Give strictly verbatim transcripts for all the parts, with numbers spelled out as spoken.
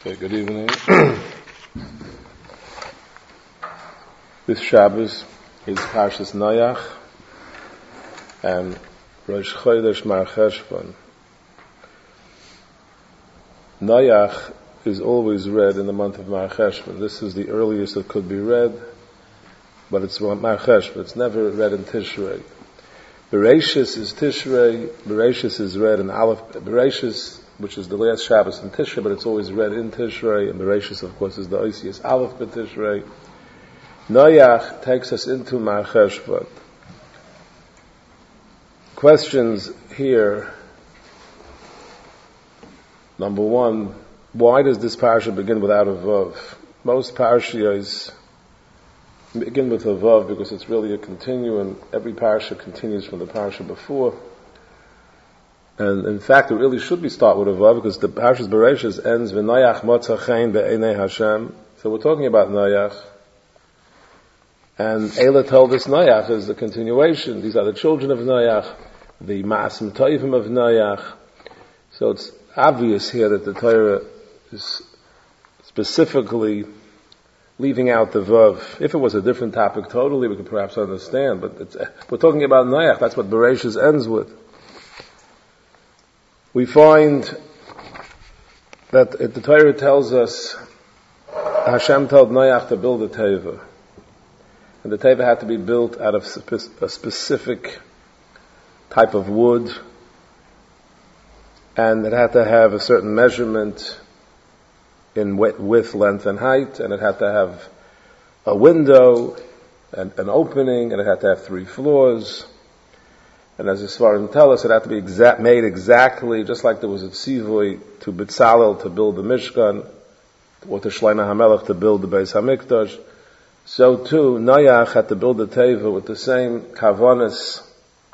Okay, good evening. This Shabbos is Parshas Noach and Rosh Chodesh Mar Cheshvan. Noach is always read in the month of Mar Cheshvan. This is the earliest it could be read, but it's Mar Cheshvan. It's never read in Tishrei. Bereshis is Tishrei. Bereshis is read in Aleph. Bereshis, which is the last Shabbos in Tishrei, but it's always read in Tishrei. And Bereshis, of course, is the Oisius Aleph b'Tishrei. Noach takes us into Mar Cheshvan. Questions here. Number one, why does this parsha begin without a vav? Most parshas begin with a vav because it's really a continuum. Every parsha continues from the parsha before. And in fact, it really should be start with a vav because the parshas Bereshis ends v'Noach motza chen be'enei Hashem. So we're talking about Noach. And Eila told us Noach is the continuation. These are the children of Noach, the Ma'asim Toivim of Noach. So it's obvious here that the Torah is specifically leaving out the vav. If it was a different topic totally, we could perhaps understand. But it's, we're talking about Noach. That's what Bereshis ends with. We find that the Torah tells us Hashem told Noach to build a teva. And the teva had to be built out of a specific type of wood. And it had to have a certain measurement in width, length, and height. And it had to have a window and an opening. And it had to have three floors. And as the Svarim tell us, it had to be exact, made exactly, just like there was a tzivui to Bitzalel to build the Mishkan, or to Shlomo HaMelech to build the Beis HaMikdash. So too, Noach had to build the Teva with the same kavanas.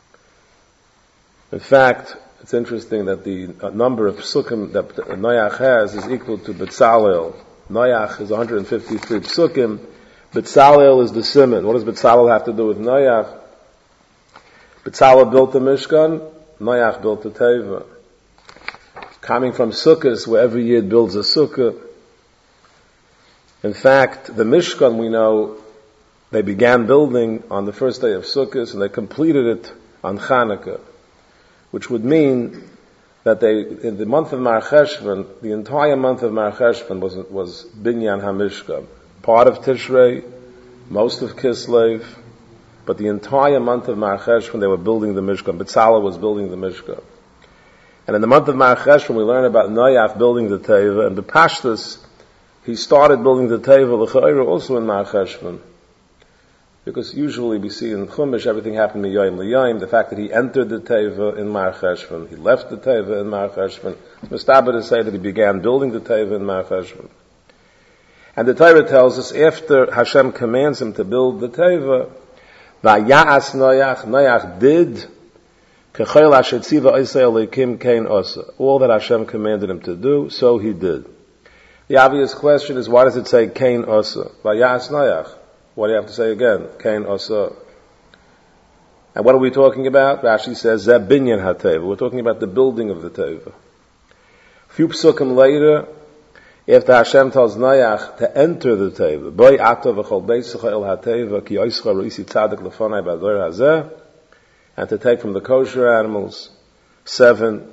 In fact, it's interesting that the number of psukim that Noach has is equal to Bitzalel. Noach is one hundred fifty-three psukim. Bitzalel is the Siman. What does Bitzalel have to do with Noach? Bitzalel built the Mishkan, Noach built the Teva. Coming from Sukkot, where every Yid builds a Sukkah. In fact, the Mishkan, we know, they began building on the first day of Sukkot, and they completed it on Chanukah, which would mean that they, in the month of Mar Cheshvan, the entire month of Mar Cheshvan was, was Binyan HaMishkan. Part of Tishrei, most of Kislev, but the entire month of Mar Cheshvan, they were building the Mishkan. Bitzalel was building the Mishkan. And in the month of Mar Cheshvan, we learn about Noach building the Teva, and the Pashtus, he started building the Teva, l'cha'ira, also in Mar Cheshvan. Because usually we see in Chumash, everything happened miyoyim l'yoyim. The fact that he entered the Teva in Mar Cheshvan, he left the Teva in Mar Cheshvan. It's mustaba to say that he began building the Teva in Mar Cheshvan. And the Torah tells us, after Hashem commands him to build the Teva, Vaya'as Noach, Noach did, Kechayel asher tziva Osei Elokim kein osa. All that Hashem commanded him to do, so he did. The obvious question is, why does it say kein osa? Vaya'as Noach. What do you have to say again? Kein osa. And what are we talking about? Rashi says, Zeh binyan ha-teva. We're talking about the building of the teva. A few psukim later, after Hashem tells Noach to enter the teva, Boi ato v'chol beisecha el ha-teva, ki oischa roisi tzadik lefonai b'ador hazeh, and to take from the kosher animals seven,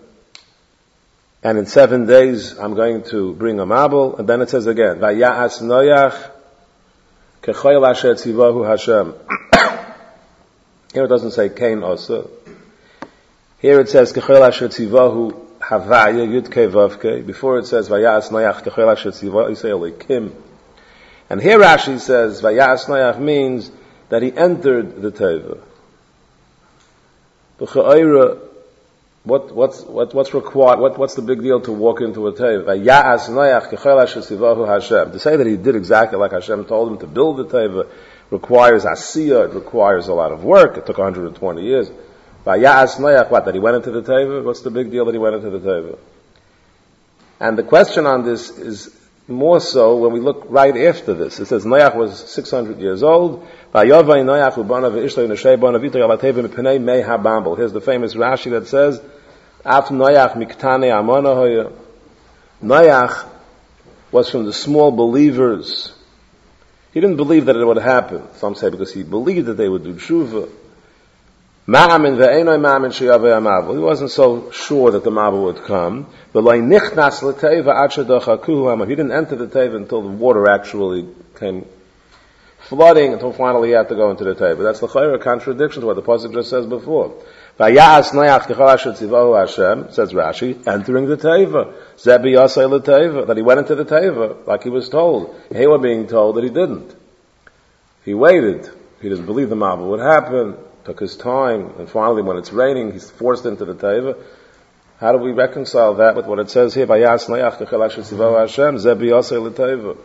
and in seven days I'm going to bring a mabel, and then it says again, Vaya'as Noach, kechoyel asher tzivahu Hashem. Here it doesn't say kein osa. Here it says kechoyel asher tzivahu Havaya Yudke Vavke. Before it says Vaya'as Noach Kechel Asher Tziva Osei Elokim. And here Rashi says Vaya'as Noach means that he entered the Teva. What what's what what's required? What what's the big deal to walk into a Teva? Vaya'as Noach Kechel Asher Tzivahu Hashem. To say that he did exactly like Hashem told him to build the Teva requires asiyah. It requires a lot of work. It took one hundred twenty years. Vaya'as Noach, what? That he went into the Teva? What's the big deal that he went into the Teva? And the question on this is more so when we look right after this. It says Noach was six hundred years old. Here's the famous Rashi that says, Af Noach miktane amona hoya. Noach was from the small believers. He didn't believe that it would happen. Some say because he believed that they would do tshuva. Ma'amin ve'enoi ma'amin sheyavei ha'mabul. He wasn't so sure that the mabul would come. V'loi nichnas l'teva ad shedochakuhu ha'mabul. He didn't enter the teva until the water actually came flooding, until finally he had to go into the teva. That's the chayra contradiction to what the pasuk just says before. Vayas Noach kechol asher tzivahu Hashem, says Rashi, entering the teva. Zebi yasei l'teva, that he went into the teva, like he was told. They were being told that he didn't. He waited. He didn't believe the mabul would happen. Took his time, and finally when it's raining, he's forced into the teva. How do we reconcile that with what it says here? Vayas Noach kechol asher tzivahu Hashem, Zebi yasei l'teva.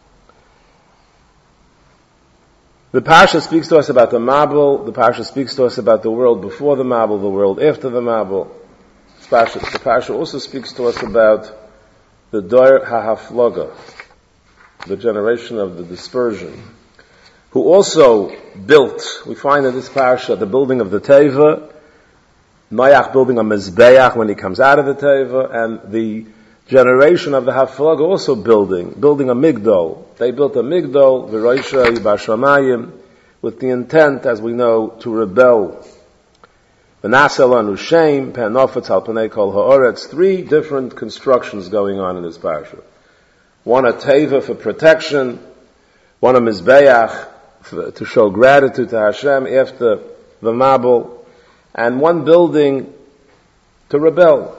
The Parsha speaks to us about the Mabul. The Parsha speaks to us about the world before the Mabul, the world after the Mabul. The Parsha, the Parsha also speaks to us about the Dor HaHafloga, the generation of the dispersion, who also built, we find in this Parsha, the building of the Teva, Noach building a Mizbeach when he comes out of the Teva, and the generation of the Haflag also building, building a Migdol. They built a Migdol, V'roisha Yibashamayim, with the intent, as we know, to rebel. V'nasel anu shem, Penofetz al Panei Kol Ha'oretz. Three different constructions going on in this Parsha. One a Teva for protection, one a Mizbeach for, to show gratitude to Hashem after the Mabul, and one building to rebel.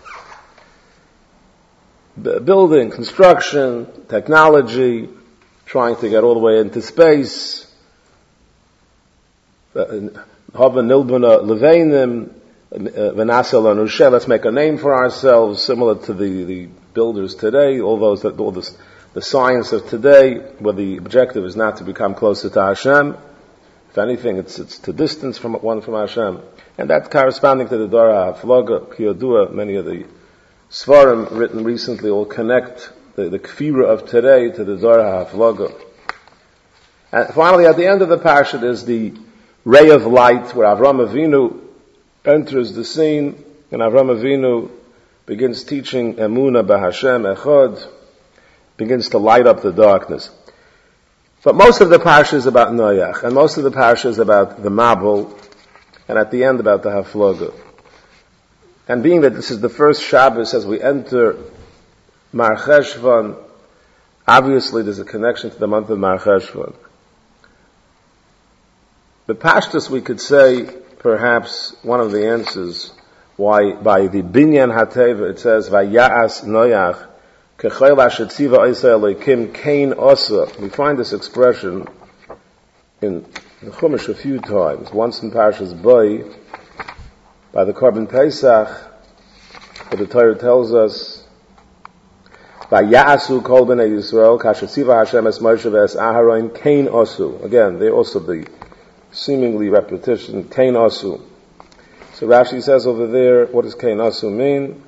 Building, construction, technology, trying to get all the way into space. Let's make a name for ourselves, similar to the, the builders today, all those that, all this, the science of today, where the objective is not to become closer to Hashem. If anything, it's, it's to distance from one from Hashem. And that's corresponding to the Dor HaHafloga, Kiyodua, many of the Svarim written recently all connect the, the kfira of today to the Dor HaHafloga. And finally, at the end of the parsha, there's the ray of light where Avram Avinu enters the scene, and Avram Avinu begins teaching Emunah b'Hashem Echad, begins to light up the darkness. But most of the parsha is about Noach, and most of the parsha is about the Mabul, and at the end about the Hafloga. And being that this is the first Shabbos as we enter Mar Cheshvan, obviously there's a connection to the month of Mar Cheshvan. The Pashtus, we could say, perhaps one of the answers why by the Binyan HaTeva it says, Vaya'as Noach, Kechayl asher tziva Oseh Elokim Kain Osa. We find this expression in the Chumash a few times. Once in Parshas Bo, by the Korban Pesach, where the Torah tells us, Vaya'asu kol b'nei Yisrael, kasher tziva Hashem es Moshe v'es Aharon, Kain Osu. Again, they also the seemingly repetition, Kain Osu. So Rashi says over there, what does Kain Osu mean?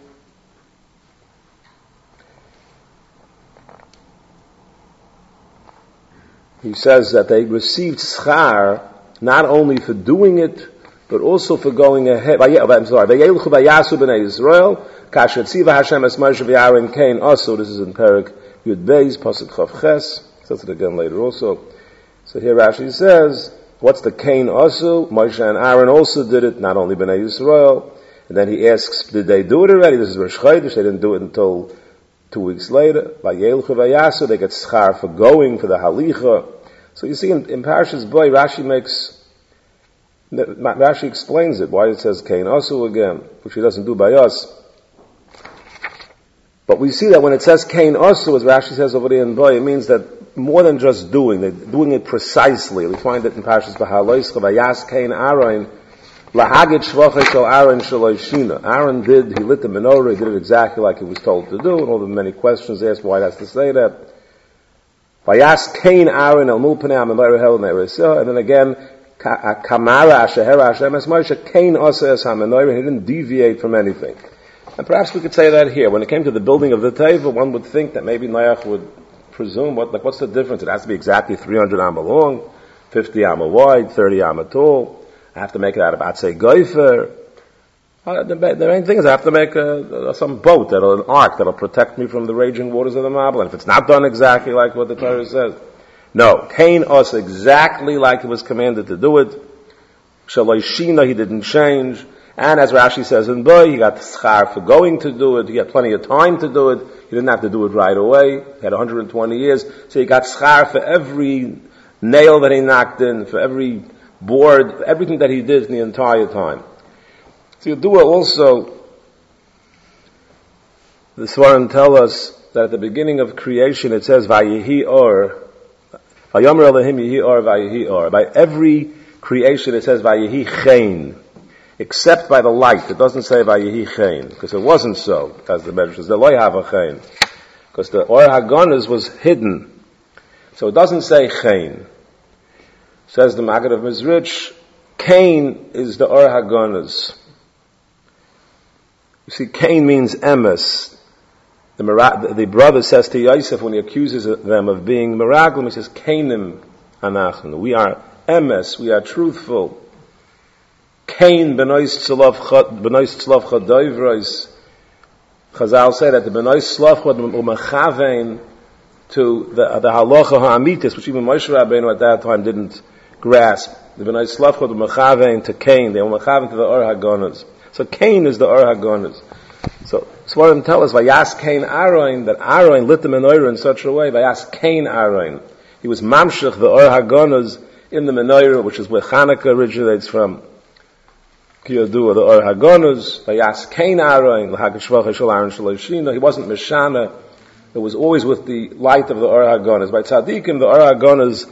He says that they received schar not only for doing it, but also for going ahead. I'm sorry. Vayelchu vayasu b'nei Yisrael, kasher tziva Hashem es Moshe v'Aaron Kain Osu. This is in Perek Yud Beis, Pasuk Chav Ches. Says it again later also. So here Rashi says, what's the Kain Osu? Moshe and Aaron also did it, not only b'nei Yisrael. And then he asks, did they do it already? This is Rosh Chodesh. They didn't do it until two weeks later. Vayelchu vayasu, they get schar for going, for the halicha. So you see in, in Parshas Bo, Rashi makes, Rashi explains it, why it says Kain Osu again, which he doesn't do by us. But we see that when it says Kain Osu, as Rashi says over there in Bo, it means that more than just doing, they're doing it precisely. We find it in Parshas Bahaloischa, Vayas Kain Aaron, Lahagit Shvachei Shel Aaron Shaloshina. Aaron did, he lit the menorah, he did it exactly like he was told to do, and all the many questions asked why he has to say that. Vayas Kain Aaron El Mulpanei Amemar Hel Me'eresah, and then again, Kamara Ashehera Hashem Es Moshe Kain Osa Es HaMenorah, he didn't deviate from anything. And perhaps we could say that here. When it came to the building of the Teva, one would think that maybe Noach would presume, what, like, what's the difference? It has to be exactly three hundred amma long, fifty amma wide, thirty amma tall. I have to make it out of Atzei Goifer. Uh, the, the main thing is I have to make a, a, some boat, that'll, an ark that'll protect me from the raging waters of the Mabul. And if it's not done exactly like what the Torah says, no, Cain us exactly like he was commanded to do it. Shaloi Shina, he didn't change. And as Rashi says in Boy, he got schar for going to do it. He had plenty of time to do it. He didn't have to do it right away. He had one hundred twenty years. So he got schar for every nail that he knocked in, for every board, for everything that he did in the entire time. So Yedua also, the Svarim tell us that at the beginning of creation it says, Vayehi or, Vayomer Elohim Yehi or, Vayehi or. By every creation it says, Vayehi Chain. Except by the light. It doesn't say Vayehi Chain, because it wasn't so, as the Medrash says. The Lo Yahava Chain. Because the Or HaGonas was hidden. So it doesn't say Chain. Says the Maggid of Mizrich, Cain is the Or HaGonas. You see, Cain means emes. The, Mara- the brother says to Yosef when he accuses them of being miraglim, he says, Cainim anachnu. We are emes, we are truthful. Cain benois tzlav chadayvros. Chazal say that the benois tzlav chad u'mechavein to the, the halacha ha'amitis, which even Moshe Rabbeinu at that time didn't grasp. The benois tzlav chad u'mechavein to Cain. They u'mechavein to the Or HaGonas. So Cain is the Or HaGonas. So Svarim tell us, Vayas Cain Aroin, that Aroin lit the menorah in such a way, Vayas Cain Aroin. He was mamshech, the Or HaGonas, in the menorah, which is where Chanukah originates from. Kiyodua, the Or HaGonas, Vayas Cain Aroin, L'Hagashvach Shal Aaron Shaloshina. He wasn't Mishana. It was always with the light of the Or HaGonas. By Tzadikim, the Or HaGonas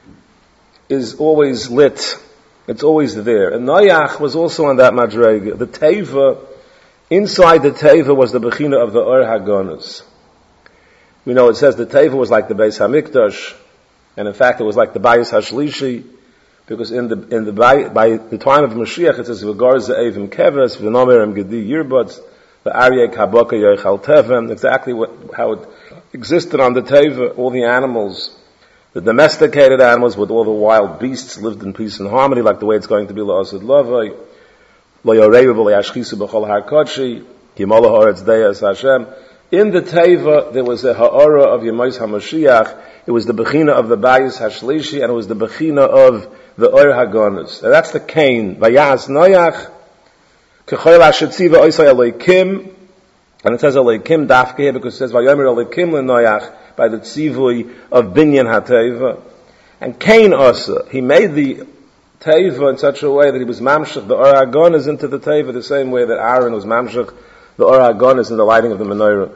is always lit. It's always there. And Noach was also on that madrega. The Teva, inside the Teva was the Bechina of the Or HaGonas. We know it says the Teva was like the Beis HaMikdash, and in fact it was like the Bayis HaShlishi, because in the, in the, by, by the time of Mashiach it says, V'gar Ze'evim Keves, V'nomerem Gedi Yirbots, V'aryek Habaka Yoichal Tevem, exactly what, how it existed on the Teva, all the animals. The domesticated animals with all the wild beasts lived in peace and harmony, like the way it's going to be la'asad lavai, lo'yorevu v'le'ashchisu b'chol ha'kodshi, yimol ha'oretz deyas Hashem. In the Teva, there was a ha'ora of Yemais HaMashiach. It was the Bechina of the Bayis HaShlishi, and it was the Bechina of the Or HaGonas. And that's the Cain. Vayas Noach, k'choyel ha'shetziva oisay Elokim, and it says Elokim dafke here because it says Vayomer Elokim le'Noach, by the tzivui of Binyan HaTeva. And Cain also, he made the Teva in such a way that he was mamshech the Or HaGonas into the Teva, the same way that Aaron was mamshech the Or HaGonas in the lighting of the menorah.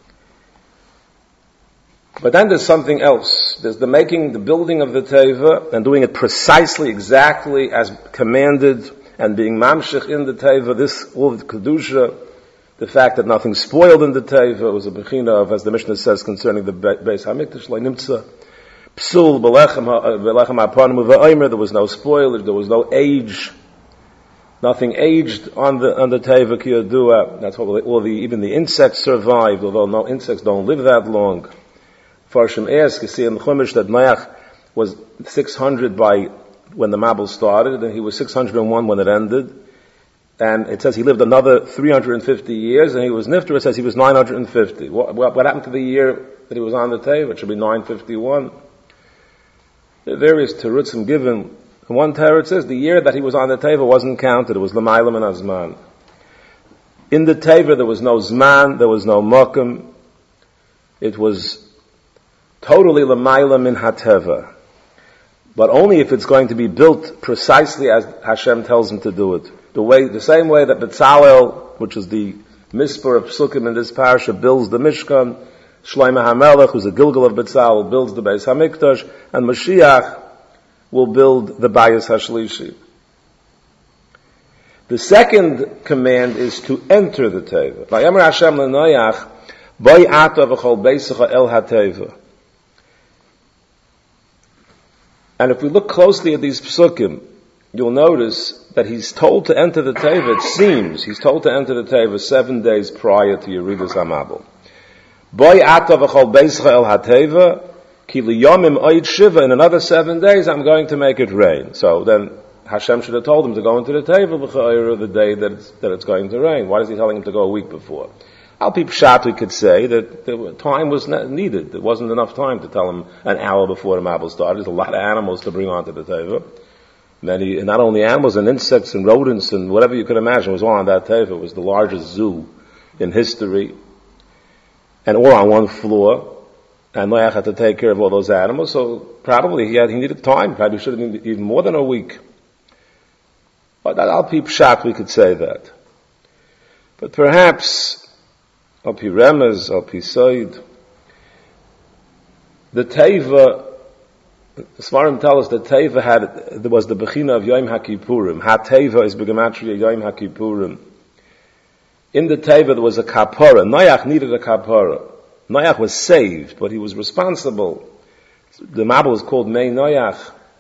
But then there's something else. There's the making, the building of the Teva, and doing it precisely, exactly as commanded, and being mamshech in the Teva, this, all the Kedusha, the fact that nothing spoiled in the Teva was a bechina of, as the Mishnah says concerning the Beis HaMikdash, Le'nimtza, Psul, Belechem HaPanim U'Va'omer, there was no spoilage, there was no age, nothing aged on the, on the Teva Kiyodua, that's what all the, even the insects survived, although no insects don't live that long. Farshim asked, you see in the Chumash that Noach was six hundred by when the Mabul started, and he was six hundred one when it ended. And it says he lived another three hundred fifty years, and he was nifter. It says he was nine hundred fifty. What, what, what happened to the year that he was on the Teva? It should be nine fifty-one. There are various terutzim given. In one teretz says the year that he was on the Teva wasn't counted. It was l'maylam and azman. In the Teva there was no zman, there was no mokum. It was totally l'maylam in hateva. But only if it's going to be built precisely as Hashem tells him to do it. The way, the same way that Betzalel, which is the mispar of Psukim in this parasha, builds the Mishkan, Shlomo HaMelech, who's a Gilgal of Betzalel, builds the Beis HaMikdash, and Mashiach will build the Bayis HaShlishi. The second command is to enter the Teva. Vayomer Hashem leNoach, Boi ata v'chol beisecha el HaTeva. And if we look closely at these Psukim, you'll notice that he's told to enter the Teva, it seems, he's told to enter the Teva seven days prior to Yeridas HaMabul. Boy ata v'chol beischa el HaTeva, ki liyomim oid shiva, in another seven days I'm going to make it rain. So then, Hashem should have told him to go into the teva b'cha'ira the day that it's, that it's going to rain. Why is he telling him to go a week before? Al pi pshat, we could say that the time was not needed. There wasn't enough time to tell him an hour before the mabul started. There's a lot of animals to bring onto the teva. Many, and not only animals and insects and rodents and whatever you could imagine was all on that teva. It was the largest zoo in history. And all on one floor. And Noach had to take care of all those animals, so probably he had, he needed time. Probably should have needed even more than a week. But al pi pshat, we could say that. But perhaps, al pi remez, al pi soid, the teva, the Svarim tell us that teva had, there was the bechina of Yom HaKippurim. Ha-teva is begematria Yom HaKippurim. In the teva there was a kapara. Noach needed a kapara. Noach was saved, but he was responsible. The Mabul is called Mei Noach.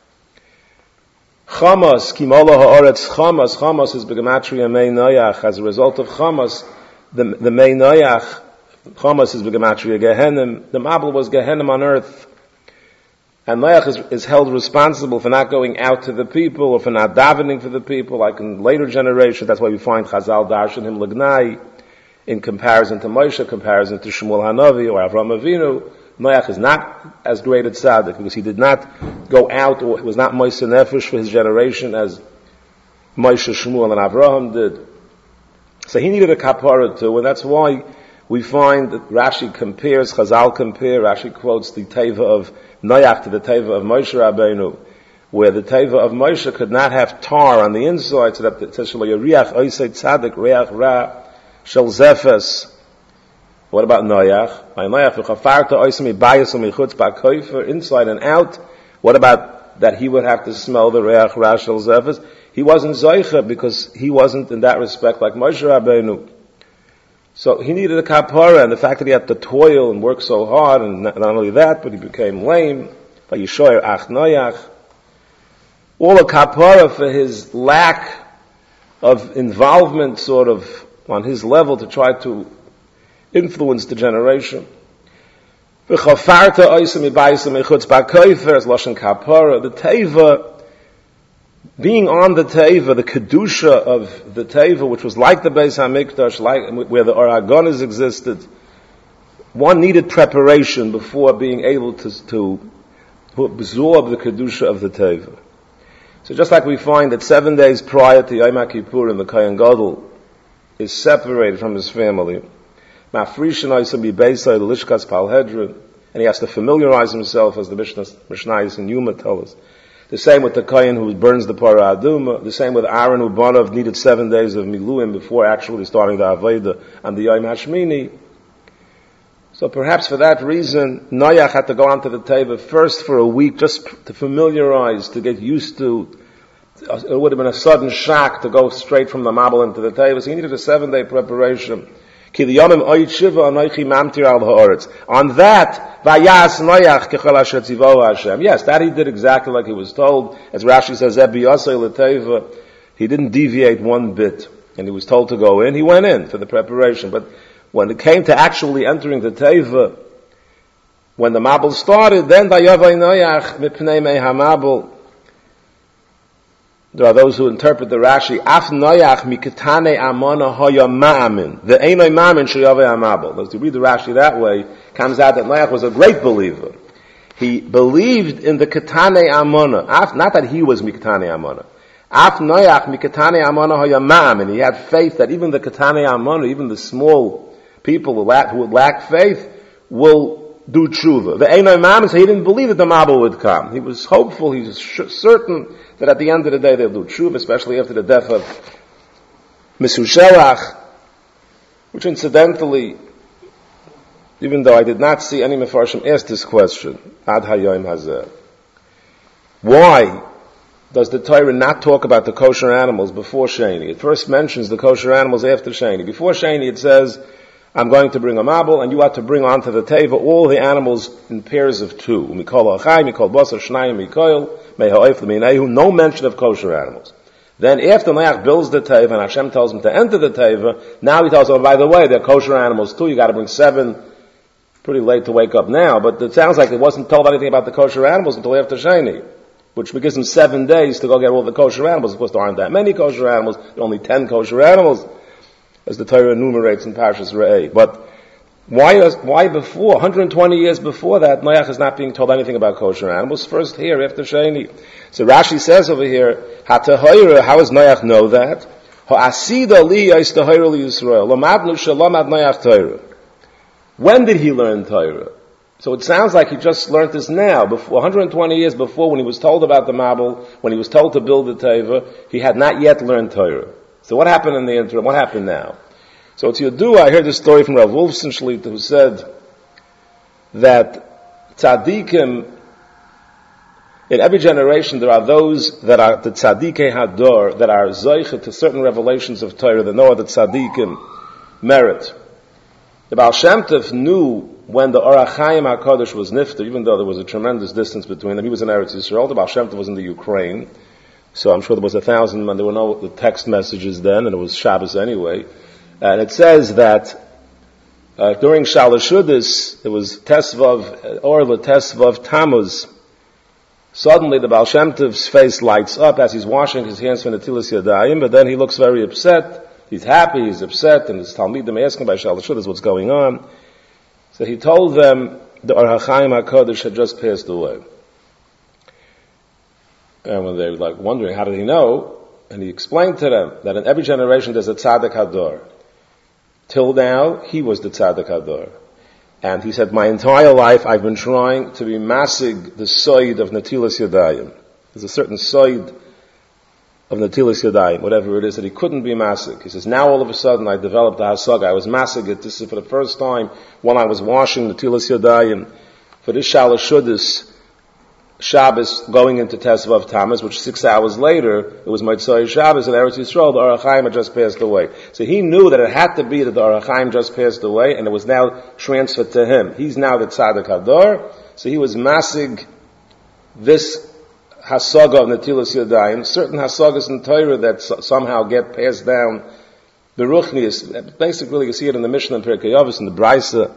Chamas, Kimola Ha'oretz Chamas. Chamas is begematria Mei Noach. As a result of Chamas, the, the Mei Noach, Chamas is begematria Gehenim. The Mabul was Gehenim on earth. And Noach is, is held responsible for not going out to the people or for not davening for the people, like in later generations. That's why we find Chazal darshan him Lagnai. In comparison to Moshe, comparison to Shmuel Hanavi or Avraham Avinu, Noach is not as great a tzaddik because he did not go out or was not Moshe Nefesh for his generation as Moshe, Shmuel, and Avraham did. So he needed a kapara too, and that's why we find that Rashi compares, Chazal compare, Rashi quotes the teva of Noach to the teva of Moshe Rabbeinu, where the teva of Moshe could not have tar on the inside, so that it says, Shelo Yariach Oisei Tzadik Reach Ra Shel Zefes. What about Noach? By Noach, v'chafarta oisem ibayis u'michutz ba'koifer, inside and out. What about that he would have to smell the reach ra shel zefes? He wasn't zoicha because he wasn't in that respect like Moshe Rabbeinu. So he needed a kapara, and the fact that he had to toil and work so hard, and not, not only that, but he became lame. By Yishoyer ach Noach. All a kapara for his lack of involvement, sort of, on his level to try to influence the generation. The teva, being on the teva, the kedusha of the teva, which was like the Beis HaMikdash, like where the Aragonas existed, one needed preparation before being able to, to, to absorb the kedusha of the teva. So just like we find that seven days prior to Yom HaKippurim, the Kohen Gadol is separated from his family. Mafrishan be based on the Lishkas Palhedrin, and he has to familiarize himself, as the Mishnayos and Yuma tell us. The same with the Kohen who burns the Parah Aduma. The same with Aaron, who Banav needed seven days of Miluim before actually starting the Aveda and the Yom HaShmini. So perhaps for that reason, Noach had to go onto the teva first for a week, just to familiarize, to get used to. It would have been a sudden shock to go straight from the Mabul into the teva. So he needed a seven-day preparation. On that, Vayas Noach kechol asher tzivohu Hashem. Yes, that he did exactly like he was told. As Rashi says, Ebi Yosei L'Teva. He didn't deviate one bit. And he was told to go in. He went in for the preparation. But when it came to actually entering the teva, when the Mabul started, then Vayavai Noach mipnei mei HaMabul. There are those who interpret the Rashi, Af Noach miketane amona hoya ma'amin. The einoi ma'amin sheyavei amabel. As you read the Rashi that way, comes out that Noach was a great believer. He believed in the ketane amona. Af, not that he was miketane amona. Af Noach miketane amona hoya ma'amin. He had faith that even the ketane amona, even the small people who lack, who would lack faith, will do tshuva. The einoi ma'amin, so he didn't believe that the Mabul would come. He was hopeful, he was certain that at the end of the day they'll do tshuva, especially after the death of Mesushelach, which incidentally, even though I did not see any Mefarshim ask this question, Ad Hayom Hazeh, why does the Torah not talk about the kosher animals before Sheni? It first mentions the kosher animals after Sheni. Before Sheni it says, I'm going to bring a Mabul, and you ought to bring onto the teva all the animals in pairs of two. Mikol Achai, Mikol Basar, Shnayim, Mikoil, no mention of kosher animals. Then after Noach builds the teva and Hashem tells him to enter the teva, now he tells him, oh, by the way, they're kosher animals too, you gotta bring seven. Pretty late to wake up now, but it sounds like it wasn't told anything about the kosher animals until after Sheni. which gives him seven days to go get all the kosher animals. Of course, there aren't that many kosher animals. There are only ten kosher animals, as the Torah enumerates in Parshas Re'eh. But why, why before, one hundred twenty years before that, Noach is not being told anything about kosher animals? First here, after Sheni. So Rashi says over here, Hatahoyra, how does Noach know that? Ha'asida li yaistahoyra li Yisrael, lamadnu shalamad Noach Torah. When did he learn Torah? So it sounds like he just learned this now, before, one hundred twenty years before, when he was told about the Mabul, when he was told to build the Teva, he had not yet learned Torah. So what happened in the interim? What happened now? So it's Yodua, I heard this story from Rav Wolfson Shlita, who said that tzaddikim, in every generation there are those that are the tzaddikei hador, that are zoiche to certain revelations of Torah that no other tzaddikim merit. The Baal Shem Tov knew when the Orach Chaim HaKadosh was nifter, even though there was a tremendous distance between them. He was in Eretz Yisrael, the Baal Shem Tov was in the Ukraine, so I'm sure there was a thousand, and there were no text messages then, and it was Shabbos anyway. And it says that uh, during Shalosh Chudis, it was Tesvav, or the Tesvav Tammuz. Suddenly the Baal Shem Tov's face lights up as he's washing his hands from the Netilas Yadayim, but then he looks very upset. He's happy, he's upset, and his Talmidim asking by Shalosh Chudis what's going on. So he told them the Orach Chaim HaKadosh had just passed away. And when they were like wondering, how did he know? And he explained to them that in every generation there's a tzaddik hador. Till now, he was the tzaddik hador. And he said, my entire life I've been trying to be masig the soid of Netilas Yadayim. There's a certain soid of Netilas Yadayim, whatever it is, that he couldn't be masig. He says, now all of a sudden I developed the hasaga. I was masig it. This is for the first time when I was washing Netilas Yadayim for this Shalosh Chudis Shabbos going into Tesvav Tammuz, which six hours later, it was Motzei Shabbos in Eretz Yisrael, the Orach Chaim had just passed away. So he knew that it had to be that the Orach Chaim just passed away, and it was now transferred to him. He's now the Tzaddik Hador, so he was masig this hasaga of Netilas Yadayim, certain hasagas in Torah that so, somehow get passed down the Ruchnius. Basically, you see it in the Mishnah in Pirkei Avos, in the Brisa,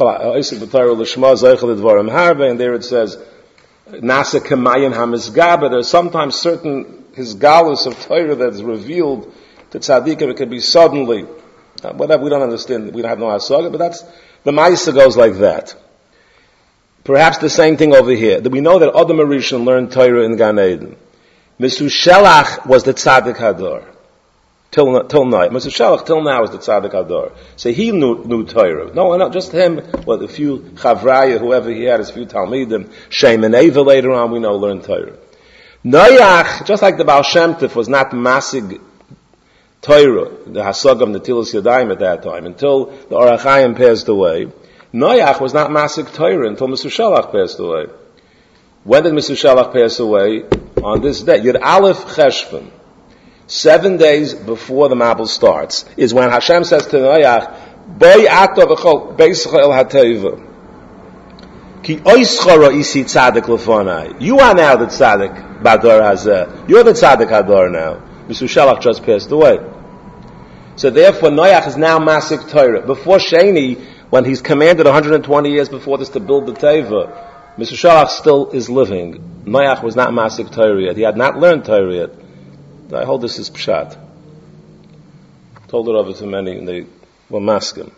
and there it says, Nasa Kamayan Hamizgaba, there's sometimes certain his galus of Torah that is revealed to tzaddikim. It could be suddenly, uh, whatever, we don't understand, we don't have no hasaga, but that's, the Maisa goes like that. Perhaps the same thing over here. That we know that Adam Arishan learned Torah in Gan Eden. Mesushelach was the tzaddik hador. Till, till now. Mesushelach till now is the tzaddik hador. So he knew, knew Torah. No, not just him, well, a few chavraya, whoever he had, his few talmidim, Shem and Eva later on, we know learned Torah. Noach, just like the Baal Shem Tov was not masig Torah, the hasag of Netilas Yadayim at that time, until the Orach Chaim passed away. Noach was not masig Torah until Mesushelach passed away. When did Mesushelach pass away? On this day. Yud Aleph Cheshvan. Seven days before the Mabul starts is when Hashem says to Noach, Boi ato v'chol beischa el hateva. Ki oischara isi tzaddik lefonai. You are now the tzaddik bador hazeh. You're the tzaddik hador now. Mesushelach just passed away. So therefore Noach is now masik Torah. Before Sheni, when he's commanded one hundred twenty years before this to build the Teva, Mesushelach still is living. Noach was not masik Torah yet. He had not learned Torah yet. I hold this as pshat. Told it over to many, and they were masking.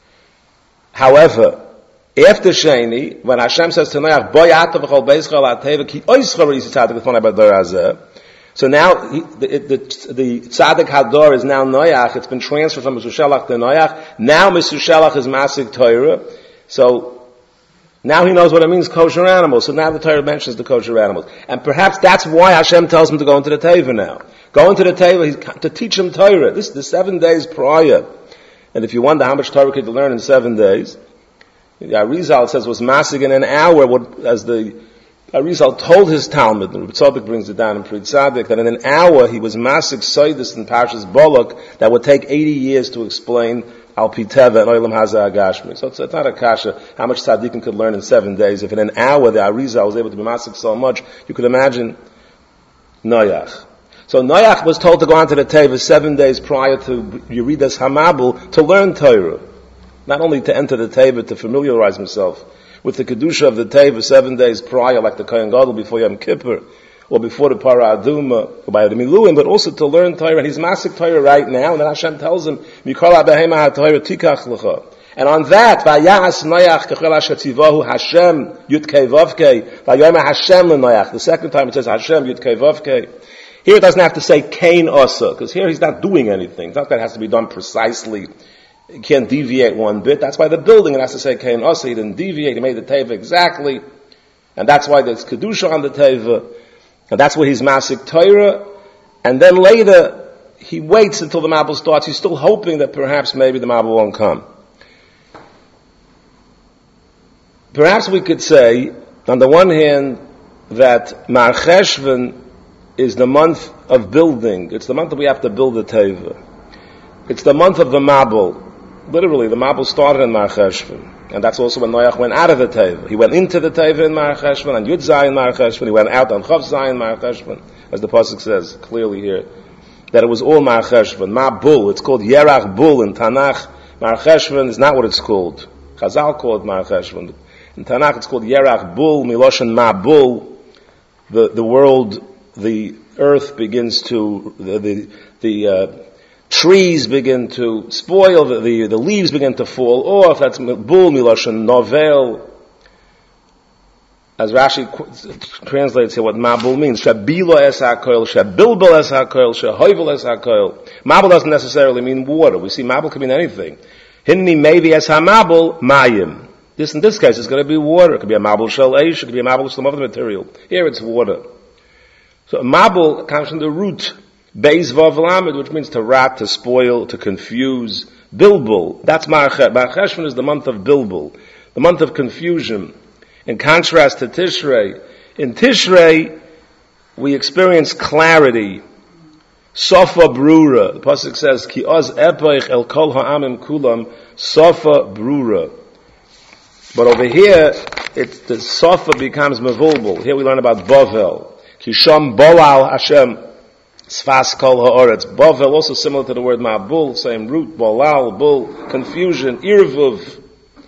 However, after Sheni, when Hashem says to Noach, "Boy atav v'chol beischa al hateva ki oischar yisi tzaddik l'fonai b'dor hazeh," so now he, the, the, the tzaddik hador is now Noach. It's been transferred from Mesushelach to Noach. Now Mesushelach is masig Torah. So now he knows what it means, kosher animals. So now the Torah mentions the kosher animals. And perhaps that's why Hashem tells him to go into the Teva now. Go into the Teva to teach him Torah. This is the seven days prior. And if you wonder how much Torah could you learn in seven days, the Arizal says was masig in an hour, what, as the Arizal told his Talmud, and Rebbe brings it down in Pri Tzadik, that in an hour he was masig soidus in Parshas Bolok that would take eighty years to explain Al Pi Teva and Olam Hazeh Agashmi. So it's, it's not a kasha how much tzaddikim could learn in seven days. If in an hour the Arizal was able to be masig so much, you could imagine Noach. So Noach was told to go onto the Teva seven days prior to Yeridas Hamabul to learn Torah. Not only to enter the Teva, to familiarize himself with the Kedusha of the Teva seven days prior, like the Kohen Gadol before Yom Kippur. or before the Para Aduma, or by the Miluim, but also to learn Torah. And he's Masik Torah right now, and then Hashem tells him, Mikol HaBehema HaTorah Tikach L'cha. And on that, Vayas Noach Kechel Asher Tzivahu Hashem Yudkei Vavkei, Vayomer Hashem L'Noach. The second time it says Hashem Yudkei Vavkei. Here it doesn't have to say Kain Asa, because here he's not doing anything. It's not that it has to be done precisely. You can't deviate one bit. That's why the building, it has to say Kain Asa. He didn't deviate. He made the Teva exactly. And that's why there's Kedusha on the Teva. And that's where he's Masik Torah. And then later, he waits until the Mabul starts. He's still hoping that perhaps maybe the Mabul won't come. Perhaps we could say, on the one hand, that Mar Cheshvan is the month of building. It's the month that we have to build the Teva. It's the month of the Mabul. Literally, the Mabul started in Mar Cheshvan. And that's also when Noach went out of the Teva. He went into the Teva in Mar Cheshvan, on Yud Zayin Mar Cheshvan. He went out on Chav Zayin Mar Cheshvan, as the Pasuk says clearly here, that it was all Mar Cheshvan. Mabul, it's called Yerach Bul in Tanakh. Mar Cheshvan is not what it's called. Chazal called Mar Cheshvan. In Tanakh it's called Yerach Bul, Miloshen Mabul. The, the world, the earth begins to, the, the, the uh, trees begin to spoil, the, the, the leaves begin to fall off. That's Bul, Miloshen Novel. As Rashi qu- translates here what Mabul means. Shabila es hakoil, Shabilbal es hakoil, Shahoivel es hakoil. Mabul doesn't necessarily mean water. We see Mabul can mean anything. Hinni maybe es hamabul, Mayim. This, in this case, it's going to be water. It could be a mabul shel eish. It could be a mabul some other material. Here, it's water. So, a mabul comes from the root beis vav lamed, which means to rot, to spoil, to confuse. Bilbul. That's Mar Cheshvan. Mar Cheshvan is the month of Bilbul, the month of confusion. In contrast to Tishrei, in Tishrei we experience clarity. Sofa brura. The pasuk says, "Ki oz epoich el kol ha'amim kulam sofa brura." But over here, it's, the Sofa becomes Mevulbul. Here we learn about Bavel. Kisham Bolal Hashem Sfas Kol Ha'oretz. Bavel, also similar to the word Ma'bul, same root, Bolal, Bul, confusion, Irvuv.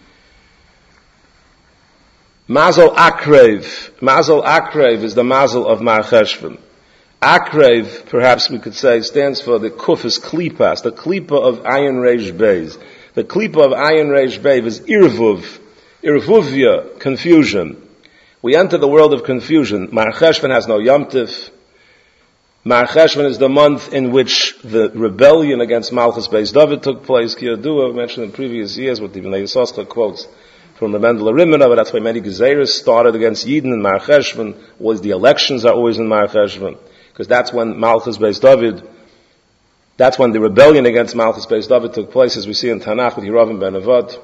Mazel Akrev. Mazel Akrev is the Mazel of Mar Cheshvan. Akrev, perhaps we could say, stands for the Kufis Klipas, the Klipa of Ayin Reish Beis. The Klipa of Ayin Reish Beis is Irvuv. Irvuvia, confusion. We enter the world of confusion. Mar Cheshvan has no Yom Tif. Mar Cheshvan is the month in which the rebellion against Malchus Beis David took place. Kiyadua, mentioned in previous years, with even the Yisoscha quotes from the Mendel Rimina, but that's why many Gezeres started against Yidden in Mar Cheshvan. Always the elections are always in Mar Cheshvan, because that's when Malchus Beis David, that's when the rebellion against Malchus Beis David took place, as we see in Tanakh with Yeravim ben Avad.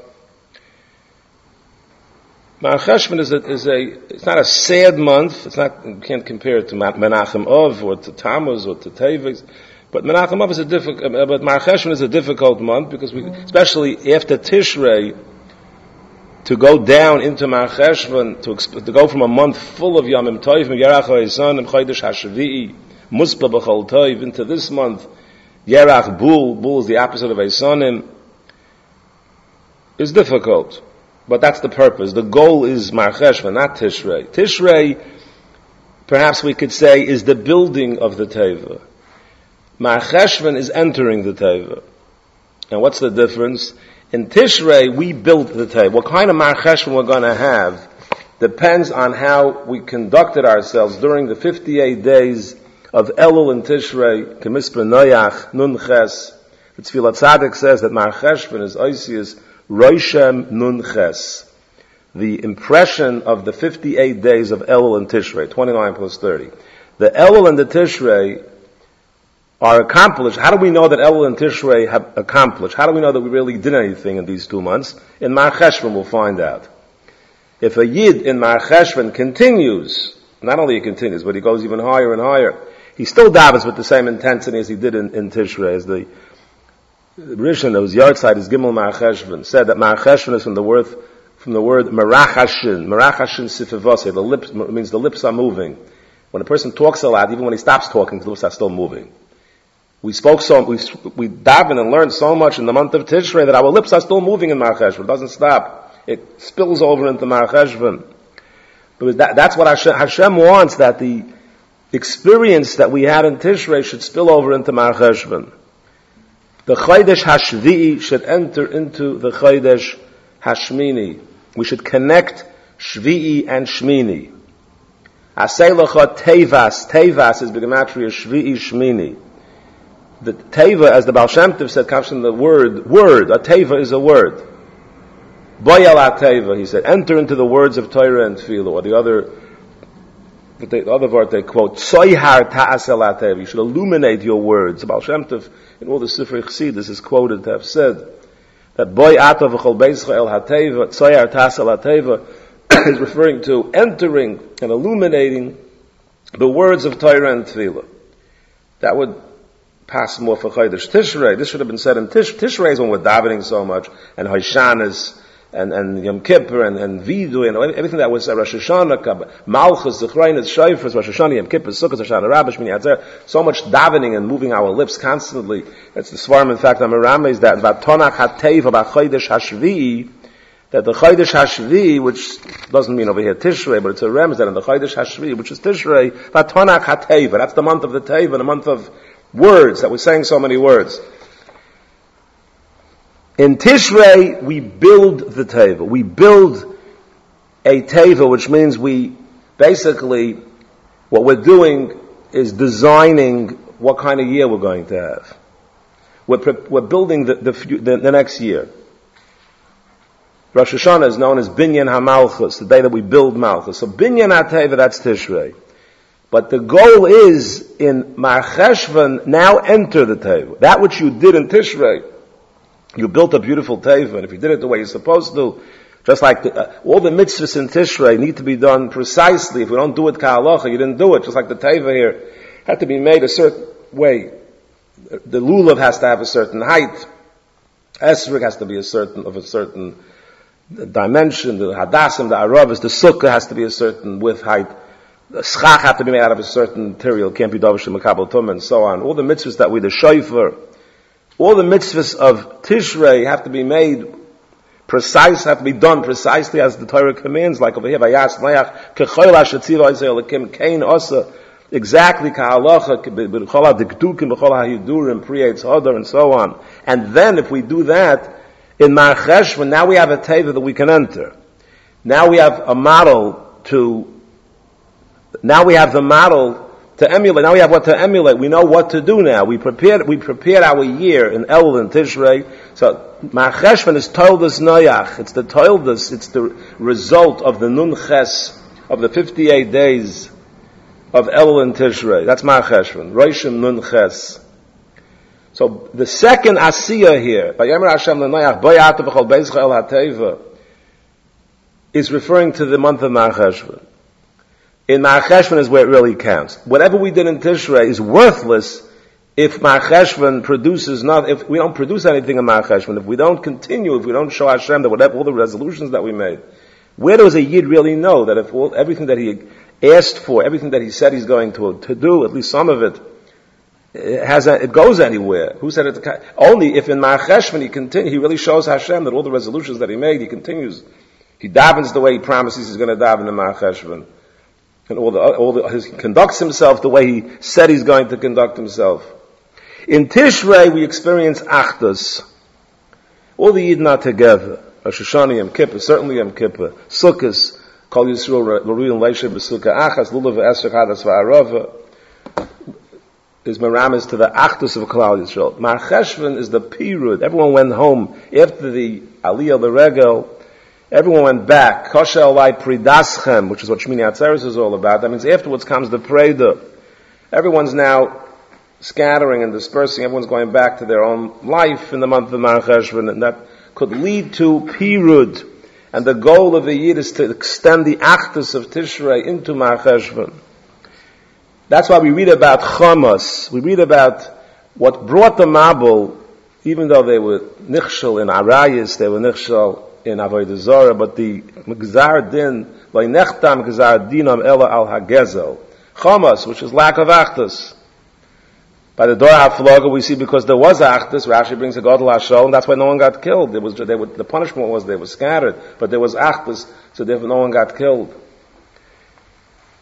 Mar Cheshvan is a, is a, it's not a sad month. It's not, you can't compare it to Menachem Av or to Tammuz or to Teves. But Menachem Av is a difficult, but Mar Cheshvan is a difficult month because we, especially after Tishrei, to go down into Mar Cheshvan, to, to go from a month full of Yamim Toivim, Yerach HaYisanim, Chodesh HaShavi'i, Muspa B'chol Toiv, into this month, Yerach Bul, Bul is the opposite of Yisanim, is difficult. But that's the purpose. The goal is Mar Cheshvan, not Tishrei. Tishrei, perhaps we could say, is the building of the Teva. Mar Cheshvan is entering the Teva. And what's the difference? In Tishrei, we built the Teva. What kind of Mar Cheshvan we're going to have depends on how we conducted ourselves during the fifty-eight days of Elul and Tishrei, K'mispra Noach, Nun Ches. The Tfilat Tzaddik says that Mar Cheshvan is Oisius Roishem Nun Ches. The impression of the fifty-eight days of Elul and Tishrei, twenty-nine plus thirty. The Elul and the Tishrei are accomplished. How do we know that Elul and Tishrei have accomplished? How do we know that we really did anything in these two months? In Mar Cheshvan we'll find out. If a Yid in Mar Cheshvan continues, not only he continues, but he goes even higher and higher, he still davens with the same intensity as he did in, in Tishrei. As the Rishon, whose yard side is Gimel Mar Cheshvan, said that Mar Cheshvan is from the word, from the word Marachashin. Marachashin sifivase. The lips, means the lips are moving. When a person talks a lot, even when he stops talking, the lips are still moving. We spoke so, we, we daven and learned so much in the month of Tishrei that our lips are still moving in Mar Cheshvan. It doesn't stop. It spills over into Mar Cheshvan. But that, that's what Hashem, Hashem wants, that the, experience that we had in Tishrei should spill over into Mar Cheshvan. The Chodesh Hashvi'i should enter into the Chodesh Hashmini. We should connect Shvi'i and Shmini. Asay Lecha Tevas. Tevas is B'gematria Shvi'i Shmini. The Teva, as the Baal Shem Tov said, comes from the word, word. A Teva is a word. Boyal HaTeva, he said, enter into the words of Torah and Tefillah, or the other, the other word they quote, Tzoyhar Ta'asel HaTeva, you should illuminate your words. The Baal Shem Tov, in all the Sifrei Chassidus, is quoted to have said, that Boy Ata V'chol Beischa El HaTeva, Tzoyhar Ta'asel HaTeva, is referring to entering and illuminating the words of Torah and Tefillah. That would pass more for Chodesh Tishrei. This should have been said in Tish. Tishrei is when we're davening so much, and Hoishanas, and, and Yom Kippur, and, and Vidu, and everything that was uh, Rosh Hashanah, Malchus, Zechreinis, Shofars, Rosh Hashanah, Yom Kippur, Sukkot, Hashanah, Rabbah, Shmini Atzer, so much davening and moving our lips constantly. It's the Svarim, in fact, Amarama is that, Vatonach HaTeva, Chodesh Hashvi'i, that the Chodesh Hashvi'i, which doesn't mean over here Tishrei, but it's a remez that in the Chodesh Hashvi'i, which is Tishrei, Vatonach HaTeva, that's the month of the Teva, the month of words, that we're saying so many words. In Tishrei, we build the Teva. We build a Teva, which means we basically, what we're doing is designing what kind of year we're going to have. We're, pre- we're building the, the, the, the next year. Rosh Hashanah is known as Binyan HaMalchus, the day that we build Malchus. So Binyan HaTeva, that's Tishrei. But the goal is, in Mar Cheshvan, now enter the Teva. That which you did in Tishrei, you built a beautiful Teva, and if you did it the way you're supposed to, just like the, uh, all the mitzvahs in Tishrei need to be done precisely. If we don't do it ka'alacha, you didn't do it. Just like the Teva here had to be made a certain way. The lulav has to have a certain height. Esrog has to be a certain, of a certain dimension. The hadassim, the aravas, the sukkah has to be a certain width, height. The schach have to be made out of a certain material. It can't be davish makabel tum and so on. All the mitzvahs that we, the shofar, all the mitzvahs of Tishrei have to be made precise, have to be done precisely as the Torah commands, like over here, Vayas Mayach, Kechoil HaShetziva Yisrael Lekim Kain Osa, exactly Ka'alacha, B'chol HaDikdukim, B'chol HaHidurim, Priyetz Hodor, and so on. And then, if we do that, in Mar Cheshvan, now we have a Teva that we can enter. Now we have a model to, now we have the model to emulate. Now we have what to emulate. We know what to do now. We prepared, we prepared our year in Elul and Tishrei. So, Mar Cheshvan is Toildas Noyach. It's the Toildas, it's the result of the Nun Ches, of the fifty-eight days of Elul and Tishrei. That's Mar Cheshvan. Roshim Nun Ches. So, the second Asiyah here, Vayemer Hashem L'Noyach, Bo Ya'ata B'chol Beizcha El HaTeva, is referring to the month of Mar Cheshvan. In Mar Cheshvan is where it really counts. Whatever we did in Tishrei is worthless if Mar Cheshvan produces not, if we don't produce anything in Mar Cheshvan, if we don't continue, if we don't show Hashem that whatever, all the resolutions that we made. Where does a Yid really know that if all, everything that he asked for, everything that he said he's going to, to do, at least some of it, it has a, it goes anywhere? Who said it? Only if in Mar Cheshvan he continue, he really shows Hashem that all the resolutions that he made, he continues. He davens the way he promises he's going to daven in Mar Cheshvan. And all the, all the, he conducts himself the way he said he's going to conduct himself. In Tishrei, we experience Achdus. All the Yidden are together. Rosh Hashanah, Yom Kippur, certainly Yom Kippur. Sukkos, Kol Yisrael, L'Ruyin Leishe, B'Sukkah Achas, Lulav V'Esrach Hadas V'Arava, is Meramis to the Achdus of Klal Yisrael. Mar Cheshvan is the Pirud. Everyone went home after the Aliyah L'Regel. Everyone went back. Kosher Alai Pridaschem, which is what Shmini Atzeres is all about. That means afterwards comes the Preda. Everyone's now scattering and dispersing. Everyone's going back to their own life in the month of Mar Cheshvan, and that could lead to Pirud. And the goal of the Yid is to extend the Achdus of Tishrei into Mar Cheshvan. That's why we read about Chamas. We read about what brought the Mabul, even though they were Nichshel in Arayis, they were Nichshel in Avodah Zarah, but the Gzar Din, V'nechtam Gzar Dinam Ela Al Hagezel. Chamas, which is lack of Achdus. By the Dor HaFloga, we see because there was Achdus, Rashi brings a Godel HaShol, and that's why no one got killed. There was, they were, the punishment was they were scattered, but there was Achdus, so therefore no one got killed.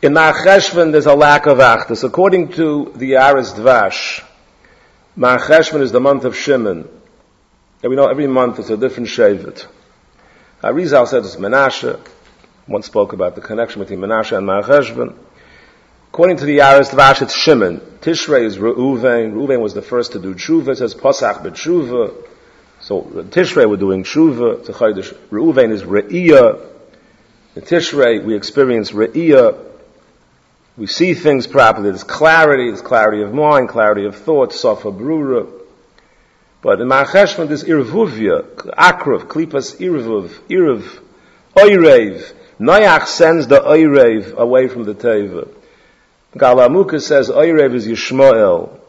In Mar Cheshvan, there's a lack of Achdus. According to the Yaris Dvash, Mar Cheshvan is the month of Shimon. And we know every month it's a different Shevet. Arizal said it's Menashe. One spoke about the connection between Menashe and Mar Cheshvan. According to the Yaris Dvash, it's Shimon. Tishrei is Reuven. Reuven was the first to do Tshuva. It says Posach b'Tshuva. So Tishrei we're doing Tshuva. It's a Chodesh. Reuven is Re'iyah. In Tishrei we experience Re'iyah. We see things properly. There's clarity. There's clarity of mind, clarity of thought, Sofa Brura. But in Mar Cheshvan there's Irvuvia, Akrav, Klipas Irvuv, Irv, Oirev. Noach sends the Oirev away from the Teva. Galamuka says Oirev is Yishmael.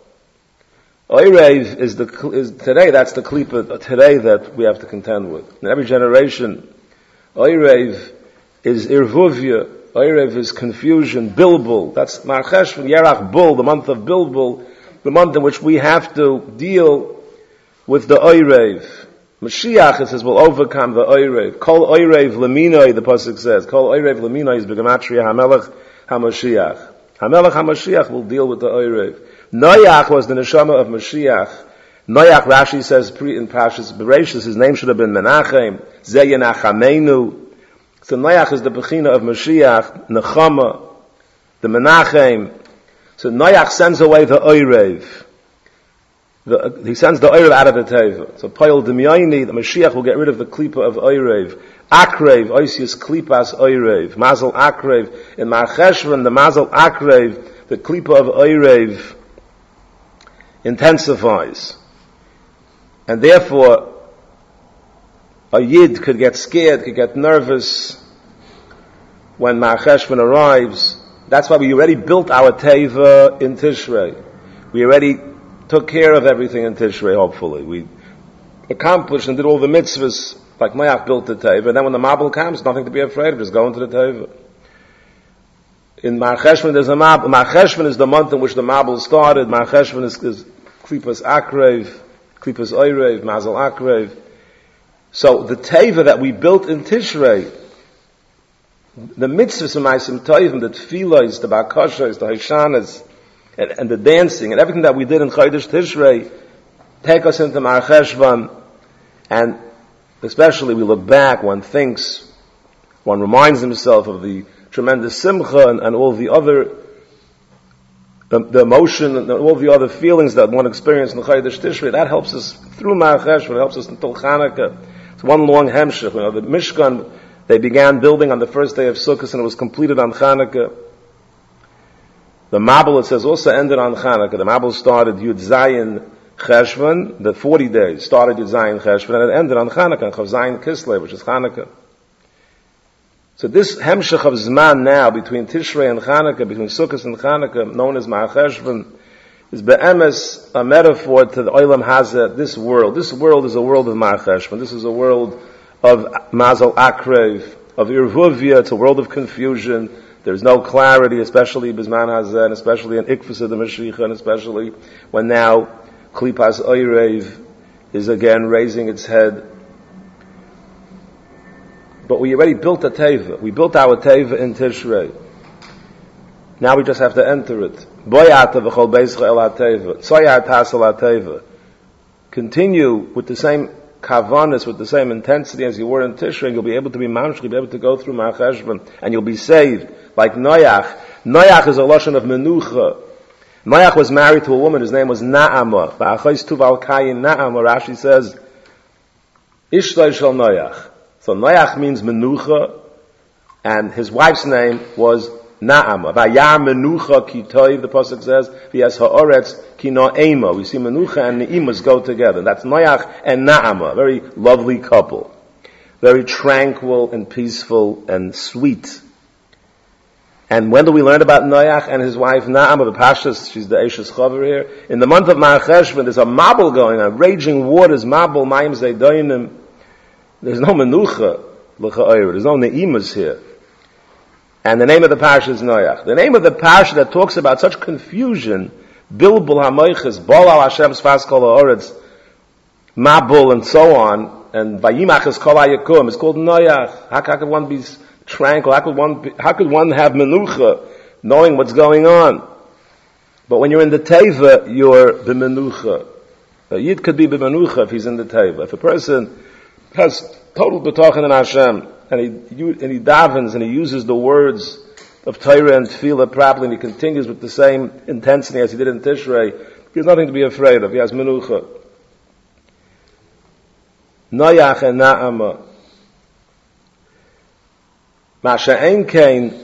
Oirev is the is today. That's the klipa today that we have to contend with. In every generation, Oirev is Irvuvia. Oirev is confusion. Bilbul. That's Mar Cheshvan Yerach Bul, the month of Bilbul, the month in which we have to deal with the Oirev. Mashiach, it says, will overcome the Oirev. Kol Oirev Leminoi, the pasuk says. Kol Oirev Leminoi is Begematria Hamelech HaMashiach. Hamelech HaMashiach will deal with the Oirev. Noach was the neshama of Mashiach. Noach, Rashi says in Parshas Bereshis, his name should have been Menachem. Ze Yenachamenu. So Noach is the Bechina of Mashiach, Nechama, the Menachem. So Noach sends away the Oirev. The, he sends the Oirev out of the Teva. So Poyel Demyaini, the Mashiach will get rid of the Klipa of Oirev. Akrev, Oisius Klipas Oirev. Mazel Akrev. In Mar Cheshvan, the Mazel Akrev, the Klipa of Oirev intensifies. And therefore, a Yid could get scared, could get nervous when Mar Cheshvan arrives. That's why we already built our Teva in Tishrei. We already took care of everything in Tishrei, hopefully. We accomplished and did all the mitzvahs, like Noach built the Teva, and then when the Mabul comes, nothing to be afraid of, just go into the Teva. In Mar Cheshvan, there's a Mabul. Mar Cheshvan is the month in which the Mabul started. Mar Cheshvan is, is Klipas Akrev, Klipas Oirev, Mazel Akrev. So the Teva that we built in Tishrei, the mitzvahs of Ma'asim Tovim, the tefillos, the bakashos, the haishanas, and, and the dancing, and everything that we did in Chodesh Tishrei, take us into Mar Cheshvan, and especially we look back, one thinks, one reminds himself of the tremendous simcha and, and all the other, the, the emotion and all the other feelings that one experienced in Chodesh Tishrei. That helps us through Mar Cheshvan, it helps us until Chanukah. It's one long hemshech. You know, the Mishkan, they began building on the first day of Sukkot and it was completed on Chanukah. The Mabul, it says, also ended on Chanukah. The Mabul started Yud Zayin Cheshvan, the forty days started Yud Zayin Cheshvan, and it ended on Chanukah, on Chav Zayin Kislev, which is Chanukah. So this hemshech of Zman now, between Tishrei and Chanukah, between Sukkot and Chanukah, known as Mar Cheshvan, is be'emes a metaphor to the Olam Hazeh, this world. This world is a world of Mar Cheshvan. This is a world of Mazel Akrev, of Irvuvia. It's a world of confusion. There's no clarity, especially Bizman Hazeh, and especially in Ikfus of the Mashiach, and especially when now Klipas Oirev is again raising its head. But we already built a Teva. We built our Teva in Tishrei. Now we just have to enter it. Continue with the same kavanas, with the same intensity as you were in Tishrei, and you'll be able to be mamshech, you'll be able to go through Mar Cheshvan, and you'll be saved. Like Noach. Noach is a lashon of menucha. Noach was married to a woman, his name was Naamah. Ba'achos tuval kayin Naamah, Rashi says, Ishtay shel Noach. So Noach means menucha, and his wife's name was Naamah. Vayar menucha ki toiv, the pasuk says, v'yas ha'oretz ki no'ema. We see menucha and ne'imas go together. That's Noach and Naamah, very lovely couple. Very tranquil and peaceful and sweet. And when do we learn about Noach and his wife Naamah, the Pashas, she's the Eishes Chaver here. In the month of Mar Cheshvan, there's a mabul going on, raging waters, mabul, mayim zeidoinim. There's no menucha, l'cha'ayr, there's no ne'imas here. And the name of the parsha is Noach. The name of the parsha that talks about such confusion, Bilbul HaMoiches, Bol al Hashem's Fas Kol HaOretz, Mabul, and so on, and Vayimach is Kol HaYakum, it's called Noach. How, how could one be tranquil? How could one be, how could one have menucha knowing what's going on. But when you're in the teva, you're b'menucha. A yid could be b'menucha if he's in the teva. If a person has total b'tachan in Hashem, and he, and he davens, and he uses the words of Torah and Tefillah properly, and he continues with the same intensity as he did in Tishrei, he has nothing to be afraid of. He has menucha. Noyach and Na'ama. Masha Ein Kain,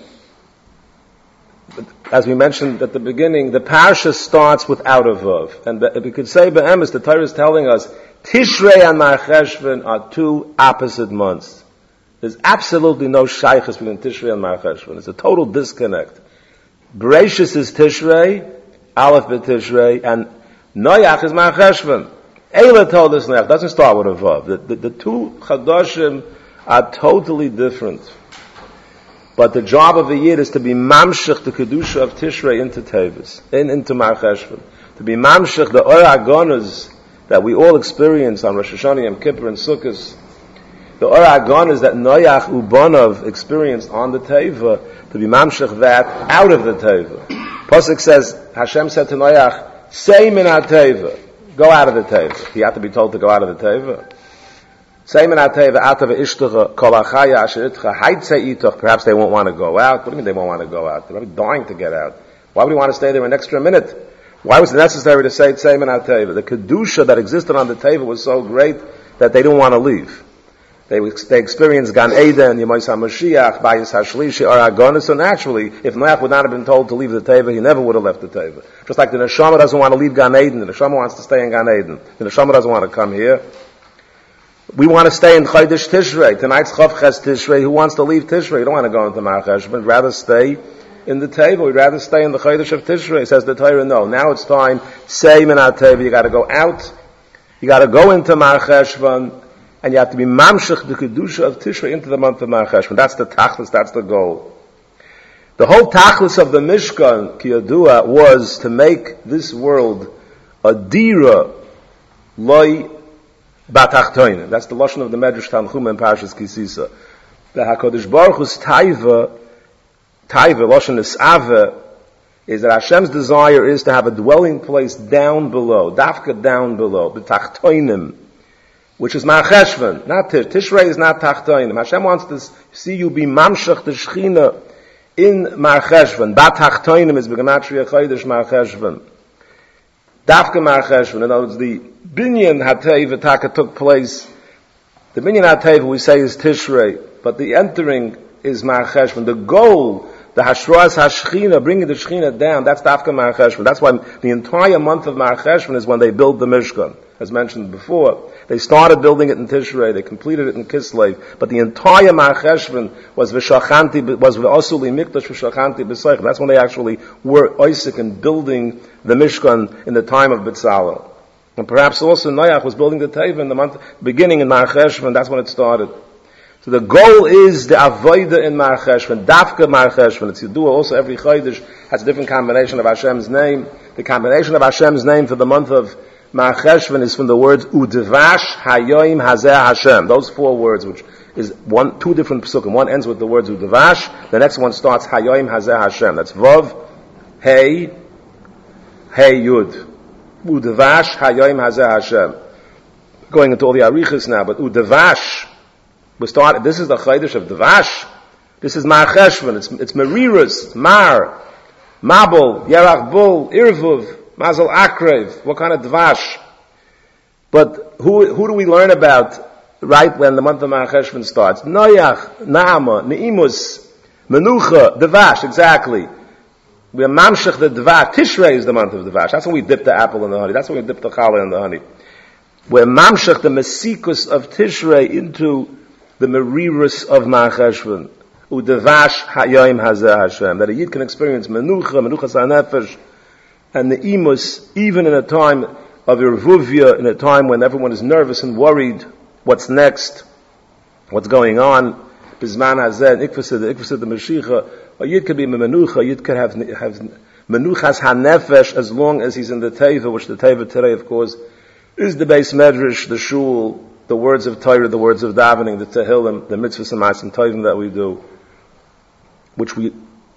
as we mentioned at the beginning, the parsha starts with out of Vav. And the, we could say be'emes, the Torah is telling us, Tishrei and Mar Cheshvan are two opposite months. There's absolutely no shaychus between Tishrei and Mar Cheshvan. It's a total disconnect. Bereshis is Tishrei, Aleph b'Tishrei, and Noyach is Mar Cheshvan. Eila told us Noyach, doesn't start with a Vav. The, the, the two Chadoshim are totally different. But the job of the Yid is to be mamshich the Kedusha of Tishrei into Tevis, in, into Mar Cheshvan. To be mamshich the Or Agonas that we all experience on Rosh Hashanah, Yom Kippur, and Sukkot. The Or Agonas that Noyach Ubonov experienced on the Teva, to be mamshich that out of the Teva. Pasuk says, Hashem said to Noyach, say min ha-Teva, go out of the Teva. He had to be told to go out of the Teva. Say min ha-Teva, atava ishtucha, kol achaya asher itcha, haitze itoch. Perhaps they won't want to go out. What do you mean they won't want to go out? They're probably dying to get out. Why would he want to stay there an extra minute? Why was it necessary to say say min ha-Teva? The Kedusha that existed on the Teva was so great that they didn't want to leave. They, they experienced Gan Eden, Yemos HaMashiach, Bayis HaShlishi, or Agonis. So naturally, if Noach would not have been told to leave the Teva, he never would have left the Teva. Just like the Neshama doesn't want to leave Gan Eden, the Neshama wants to stay in Gan Eden. The Neshama doesn't want to come here. We want to stay in Chodesh Tishrei. Tonight's Chavches Tishrei. Who wants to leave Tishrei? You don't want to go into Mar Cheshvan. We'd rather stay in the Teva. We'd rather stay in the Chodesh of Tishrei. Says the Torah, no. Now it's time. Say min ha-Teva. You got to go out. You got to go into Mar Cheshvan. And you have to be mamshich the Kedusha of Tishrei into the month of Mar Cheshvan. That's the tachlis, that's the goal. The whole tachlis of the Mishkan, Ki Yadua, was to make this world a dira loy batachtoinim. That's the lashon of the Medrash Tanchuma in Parshas Kisisa. The HaKadosh Baruch Hu's taiva, taiva, lashon is ave, is that Hashem's desire is to have a dwelling place down below, dafka down below, betachtoinim, which is Mar Cheshvan, not Tish. Tishrei is not Tachtoinim. Hashem wants to see you be Mamshach the Shechina in Mar Cheshvan. Bat Tachtoinim is Begematria Chodesh Mar Cheshvan. Dafka Mar Cheshvan. In other words, the Binyan HaTeva Taka took place. The Binyan HaTeva we say is Tishrei, but the entering is Mar Cheshvan. The goal, the Hashras HaShechina, bringing the Shechina down, that's Dafka Mar Cheshvan. That's why the entire month of Mar Cheshvan is when they build the Mishkan. As mentioned before, they started building it in Tishrei, they completed it in Kislev, but the entire Mar Cheshvan was v'shachanti, was v'osuli mikdash v'shachanti b'seich. That's when they actually were Isaac in building the Mishkan in the time of Betzalel. And perhaps also Noach was building the Teva in the month, beginning in Mar Cheshvan, that's when it started. So the goal is the avoida in Mar Cheshvan, dafka Mar Cheshvan. It's Yidua, also every Chodesh has a different combination of Hashem's name. The combination of Hashem's name for the month of Mar Cheshvan is from the words Udevash Hayoim Hazeh Hashem. Those four words, which is one, two different psukim. One ends with the words Udevash. The next one starts Hayoim Hazeh Hashem. That's Vav, Hey, Hey Yud. Udevash Hayoim Hazeh Hashem. Going into all the arichas now, but Udevash. We start. This is the Chodesh of Devash. This is Mar Cheshvan. It's it's Merirus, Mar, Mabul, Yerach Bul, Irvuv. Mazel Akrev, what kind of dvash? But who who do we learn about right when the month of Mar Cheshvan starts? Noyach, Naama, Neimus, Menucha, dvash, exactly. We are mamshech the dvash. Tishrei is the month of dvash. That's when we dip the apple in the honey. That's when we dip the challah in the honey. We're mamshech the mesikus of Tishrei into the merirus of Mar Cheshvan. Udevash hayoim hazeh Hashem. That a yid can experience menucha, menuchas hanefesh, and the imus, even in a time of irvuvia, in a time when everyone is nervous and worried, what's next, what's going on, bizman hazeh, ikvasid, ikvasid the Mashiach, a yid could be menucha, a yid could have, have menuchas hanefesh as long as he's in the teva, which the teva today, of course, is the base medrash, the shul, the words of Torah, the words of davening, the tehillim, the mitzvahs and ma'asim tovim that we do, which we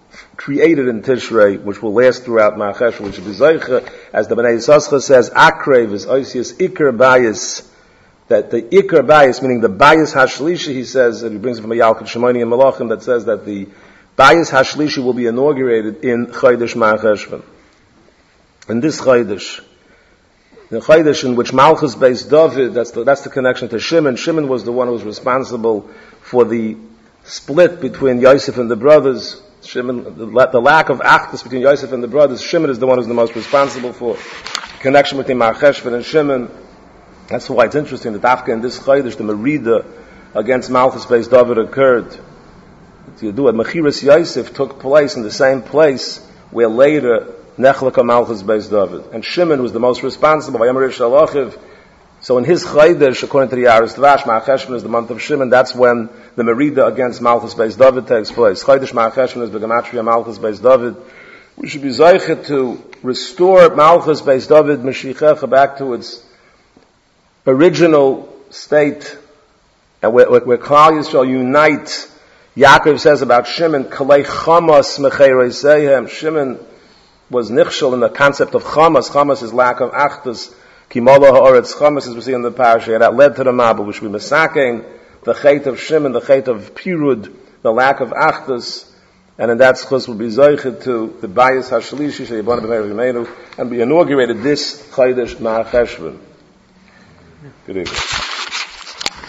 created in Tishrei, which will last throughout Ma'acheshvan, which will be Zoicha, as the Bnei Yissaschar says, Akrev is Oisius Iker Bayis, that the Iker Bayis, meaning the Bayis Hashlishi, he says, and he brings it from a Yalkut Shimoni and Malachim, that says that the Bayis Hashlishi will be inaugurated in Chodesh Ma'acheshvan. In this Chodesh, the Chodesh in which Malchus based David, that's the, that's the connection to Shimon. Shimon was the one who was responsible for the split between Yosef and the brothers. Shimon, the, the lack of achdus between Yosef and the brothers, Shimon is the one who's the most responsible for the connection between Ma'acheshvan and Shimon. That's why it's interesting that after in this Chodesh, the Merida against Malchus based David occurred. You do it. Mechiras Yosef took place in the same place where later Nechlaka Malchus based David. And Shimon was the most responsible by Yamarish Shalachiv. So in his Chodesh, according to the Yaris Dvash, Ma'acheshvan is the month of Shimon. That's when the Merida against Malchus based David takes place. Chodesh Ma'acheshvan is the Gematria Malchus based David. We should be Zoichet to restore Malchus based David, Mashiach, back to its original state, and where, where, where Klal Yisrael unite. Yaakov says about Shimon, Kalei Chamas Mechei Seihem. Shimon was nichshel in the concept of Chamas. Chamas is lack of Achdus. Kimala Ha'aretz Chamas, as we see in the parasha, and that led to the Mabul, which we masaking, the Chait of Shimon, the Chait of Pirud, the lack of Achdus, and in that schus will be Zoichet to the Bayis HaShalishi, Sheyibana B'meir V'meinu, and be inaugurated this Chodesh Ma'acheshvan. Good evening.